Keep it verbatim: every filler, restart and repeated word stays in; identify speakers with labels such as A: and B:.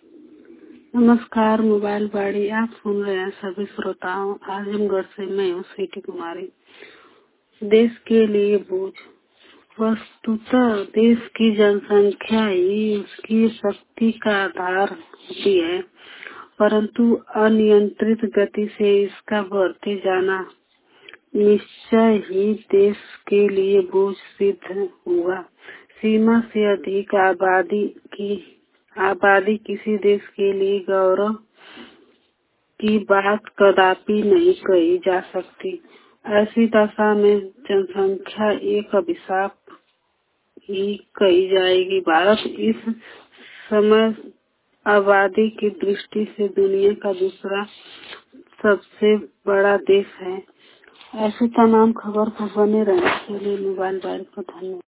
A: नमस्कार। मोबाइल बाड़ी आप सुन रहे हैं सभी श्रोताओं। आजमगढ़ से मैं हूँ स्वीटी कुमारी। देश के लिए बोझ। वस्तुतः देश की जनसंख्या ही उसकी शक्ति का आधार होती है, परंतु अनियंत्रित गति से इसका बढ़ते जाना निश्चय ही देश के लिए बोझ सिद्ध हुआ। सीमा से अधिक आबादी की आबादी किसी देश के लिए गौरव की बात कदापि नहीं कही जा सकती। ऐसी दशा में जनसंख्या एक अभिशाप ही कही जाएगी। भारत इस समय आबादी की दृष्टि से दुनिया का दूसरा सबसे बड़ा देश है। ऐसी तमाम खबर पर बने रहने के लिए मोबाइल बाड़ी को धन्यवाद।